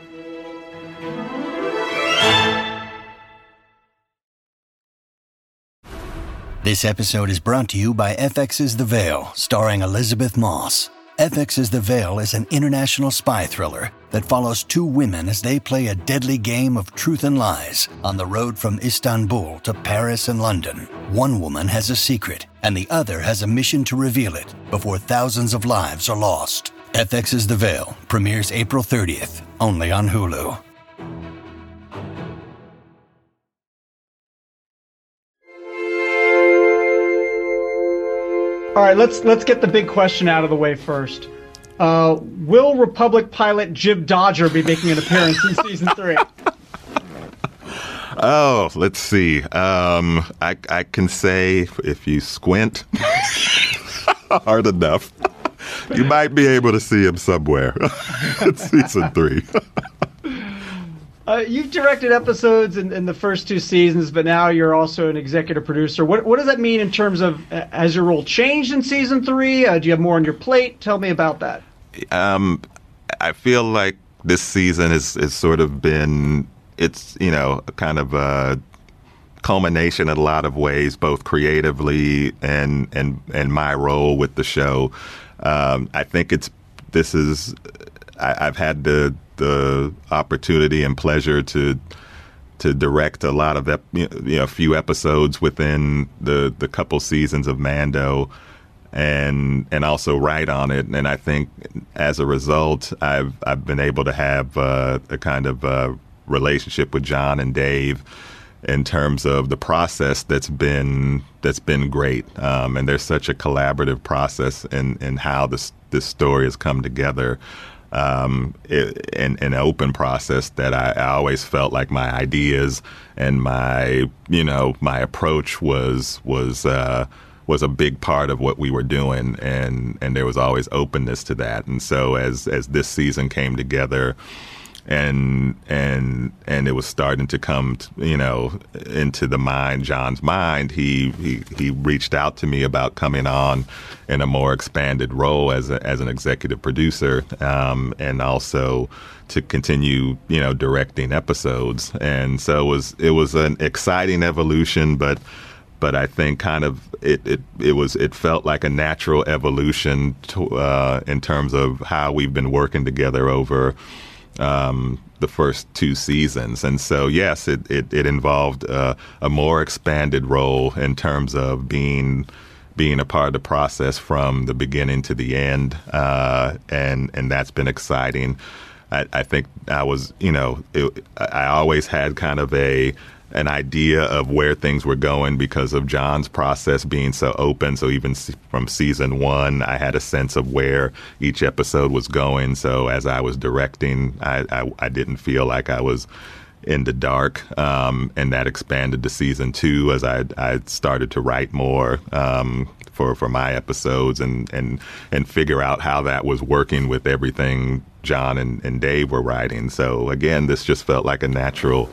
This episode is brought to you by F X's The Veil, starring Elizabeth Moss. F X's The Veil is an international spy thriller that follows two women as they play a deadly game of truth and lies on the road from Istanbul to Paris and London. One woman has a secret, and the other has a mission to reveal it before thousands of lives are lost. F X's The Veil premieres April thirtieth, only on Hulu. All right, let's let's get the big question out of the way first. Uh, will Republic pilot Jib Dodger be making an appearance in season three? Oh, let's see. Um, I I can say if you squint hard enough, you might be able to see him somewhere. It's season three. Uh, you've directed episodes in, in the first two seasons, but now you're also an executive producer. What what does that mean in terms of, uh, has your role changed in season three? Uh, do you have more on your plate? Tell me about that. Um, I feel like this season has, has sort of been, it's, you know, kind of a culmination in a lot of ways, both creatively and and, and my role with the show. Um, I think it's, this is, I, I've had the the opportunity and pleasure to to direct a lot of ep, you know a few episodes within the the couple seasons of Mando, and and also write on it. And I think as a result, I've I've been able to have uh, a kind of uh, relationship with John and Dave in terms of the process that's been that's been great. Um, and there's such a collaborative process in in how this this story has come together. Um, it, in, in an open process that I, I always felt like my ideas and my, you know, my approach was was uh, was a big part of what we were doing, and and there was always openness to that. And so as as this season came together, and and and it was starting to come, you know, into the mind, John's mind, he he he reached out to me about coming on in a more expanded role as a, as an executive producer, um, and also to continue, you know, directing episodes. And so it was it was an exciting evolution, but. But I think kind of it, it, it was it felt like a natural evolution to, uh, in terms of how we've been working together over um, the first two seasons. And so, yes, it, it, it involved uh, a more expanded role in terms of being being a part of the process from the beginning to the end. Uh, and, and that's been exciting. I, I think I was, you know, it, I always had kind of a an idea of where things were going because of John's process being so open. So even from season one, I had a sense of where each episode was going. So as I was directing, I, I, I didn't feel like I was in the dark. Um, and that expanded to season two as I, I started to write more um, for, for my episodes and, and, and figure out how that was working with everything John and, and Dave were writing. So again, this just felt like a natural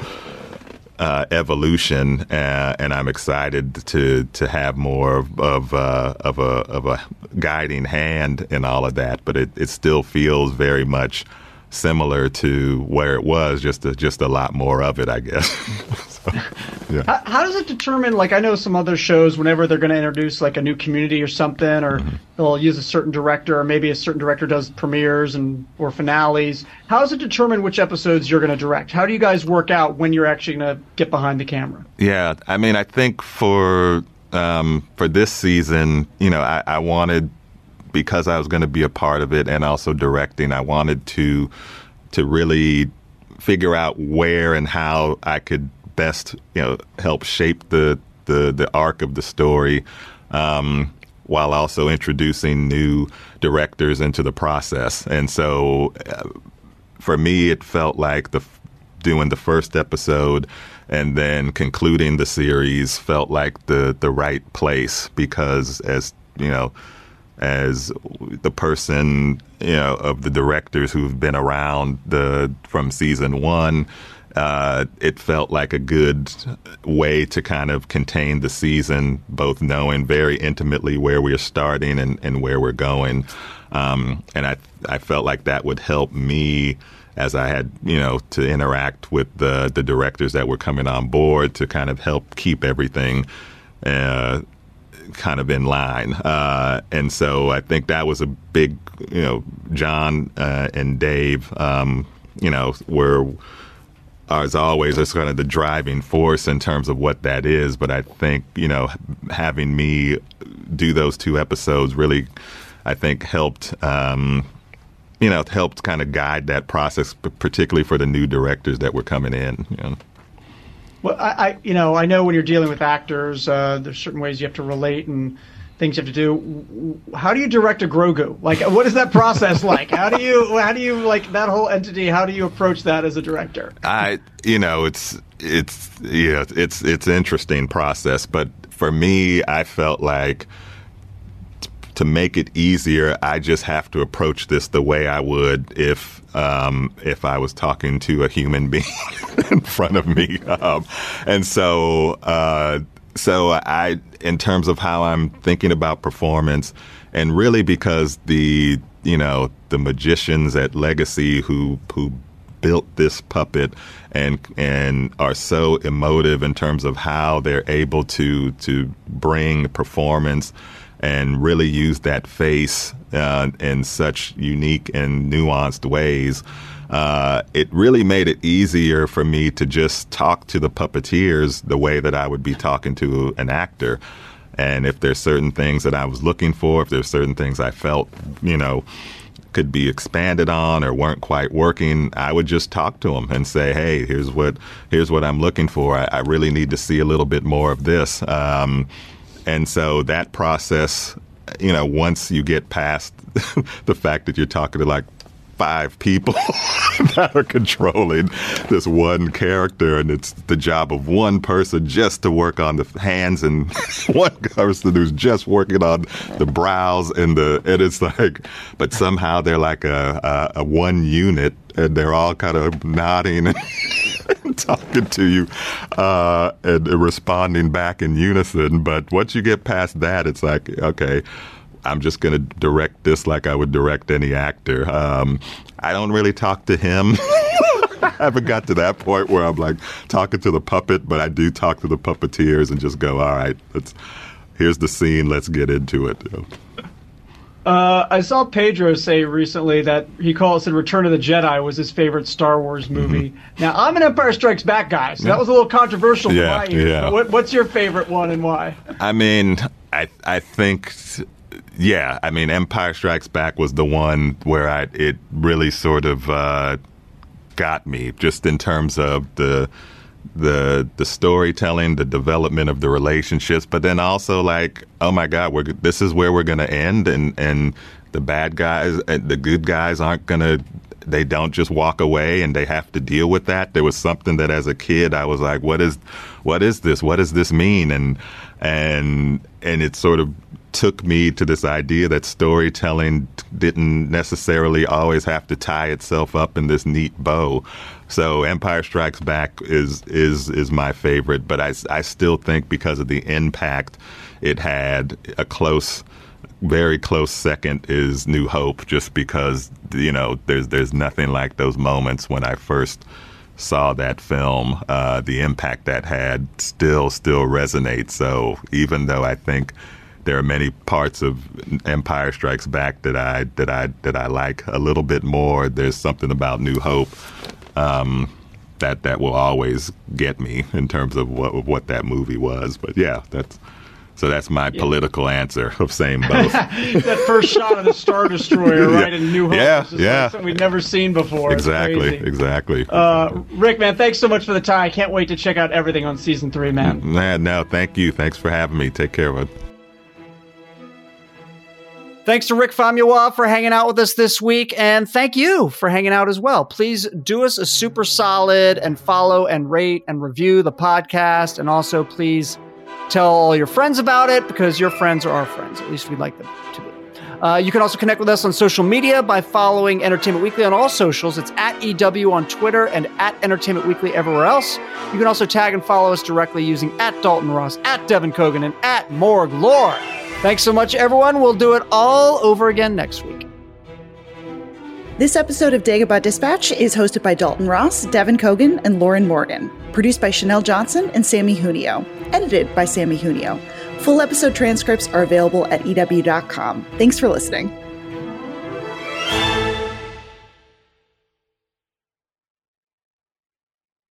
Uh, evolution, uh, and I'm excited to to have more of of, uh, of a of a guiding hand in all of that. But it, it still feels very much similar to where it was, just a, just a lot more of it, I guess. so, yeah. how, how does it determine? Like, I know some other shows, whenever they're going to introduce like a new community or something, or mm-hmm. they'll use a certain director, or maybe a certain director does premieres and or finales. How does it determine which episodes you're going to direct? How do you guys work out when you're actually going to get behind the camera? Yeah, I mean, I think for um, for this season, you know, I, I wanted, because I was going to be a part of it and also directing, I wanted to to really figure out where and how I could best, you know, help shape the the, the arc of the story, um, while also introducing new directors into the process. And so, uh, for me, it felt like the doing the first episode and then concluding the series felt like the the right place, because as you know, as the person, you know, of the directors who've been around the from season one, uh, it felt like a good way to kind of contain the season, both knowing very intimately where we're starting and, and where we're going. Um, and I I felt like that would help me as I had, you know, to interact with the, the directors that were coming on board to kind of help keep everything uh kind of in line. Uh, and so I think that was a big, you know, John uh, and Dave, um, you know, were, as always, it's kind of the driving force in terms of what that is. But I think, you know, having me do those two episodes really, I think, helped, um, you know, helped kind of guide that process, particularly for the new directors that were coming in, you know. Well, I, I, you know, I know when you're dealing with actors, uh, there's certain ways you have to relate and things you have to do. How do you direct a Grogu? Like, what is that process like? How do you, how do you like that whole entity? How do you approach that as a director? I, you know, it's, it's, yeah, it's, it's an interesting process. But for me, I felt like t- to make it easier, I just have to approach this the way I would if, um, if I was talking to a human being in front of me. Um, and so, uh, so I, in terms of how I'm thinking about performance, and really because the, you know, the magicians at Legacy who, who built this puppet and, and are so emotive in terms of how they're able to, to bring performance and really use that face uh, in such unique and nuanced ways, uh, it really made it easier for me to just talk to the puppeteers the way that I would be talking to an actor. And if there's certain things that I was looking for, if there's certain things I felt, you know, could be expanded on or weren't quite working, I would just talk to them and say, hey, here's what here's what I'm looking for. I, I really need to see a little bit more of this. Um, And so that process, you know, once you get past the fact that you're talking to like five people, that are controlling this one character, and it's the job of one person just to work on the hands and one person who's just working on the brows and the and it's like, but somehow they're like a a, a one unit, and they're all kind of nodding and talking to you uh, and responding back in unison. But once you get past that, it's like, okay, I'm just going to direct this like I would direct any actor. Um, I don't really talk to him. I haven't got to that point where I'm like talking to the puppet, but I do talk to the puppeteers and just go, all right, let's, here's the scene, let's get into it. You know? Uh, I saw Pedro say recently that he calls it Return of the Jedi was his favorite Star Wars movie. Mm-hmm. Now, I'm an Empire Strikes Back guy, so yeah. that was a little controversial yeah, for my ears. Yeah. What, what's your favorite one and why? I mean, I I think, yeah, I mean, Empire Strikes Back was the one where I it really sort of uh, got me, just in terms of the the the storytelling, the development of the relationships, but then also like, oh my God, we're this is where we're going to end, and and the bad guys, the good guys aren't going to, they don't just walk away, and they have to deal with that. There was something that as a kid I was like, what is what is this? What does this mean? And and and it sort of took me to this idea that storytelling didn't necessarily always have to tie itself up in this neat bow. So Empire Strikes Back is is is my favorite, but I, I still think because of the impact it had, a close, very close second is New Hope, just because, you know, there's there's nothing like those moments when I first saw that film. Uh, the impact that had still still resonates. So even though I think there are many parts of Empire Strikes Back that I that I that I like a little bit more, there's something about New Hope um, that that will always get me in terms of what of what that movie was. But yeah, that's so that's my yeah. political answer of saying both. That first shot of the Star Destroyer, right, yeah. in New Hope, yeah, is just yeah. like something we've never seen before. Exactly, exactly. Uh, Rick, man, thanks so much for the time. I can't wait to check out everything on season three, man. Man, no, thank you. Thanks for having me. Take care of it. Thanks to Rick Famuyiwa for hanging out with us this week, and thank you for hanging out as well. Please do us a super solid and follow and rate and review the podcast, and also please tell all your friends about it, because your friends are our friends. At least we'd like them to be. Uh, you can also connect with us on social media by following Entertainment Weekly on all socials. It's at E W on Twitter and at Entertainment Weekly everywhere else. You can also tag and follow us directly using at Dalton Ross, at Devin Kogan, and at Morg Lore. Thanks so much, everyone. We'll do it all over again next week. This episode of Dagobah Dispatch is hosted by Dalton Ross, Devin Kogan, and Lauren Morgan. Produced by Chanel Johnson and Sammy Junio. Edited by Sammy Junio. Full episode transcripts are available at E W dot com. Thanks for listening.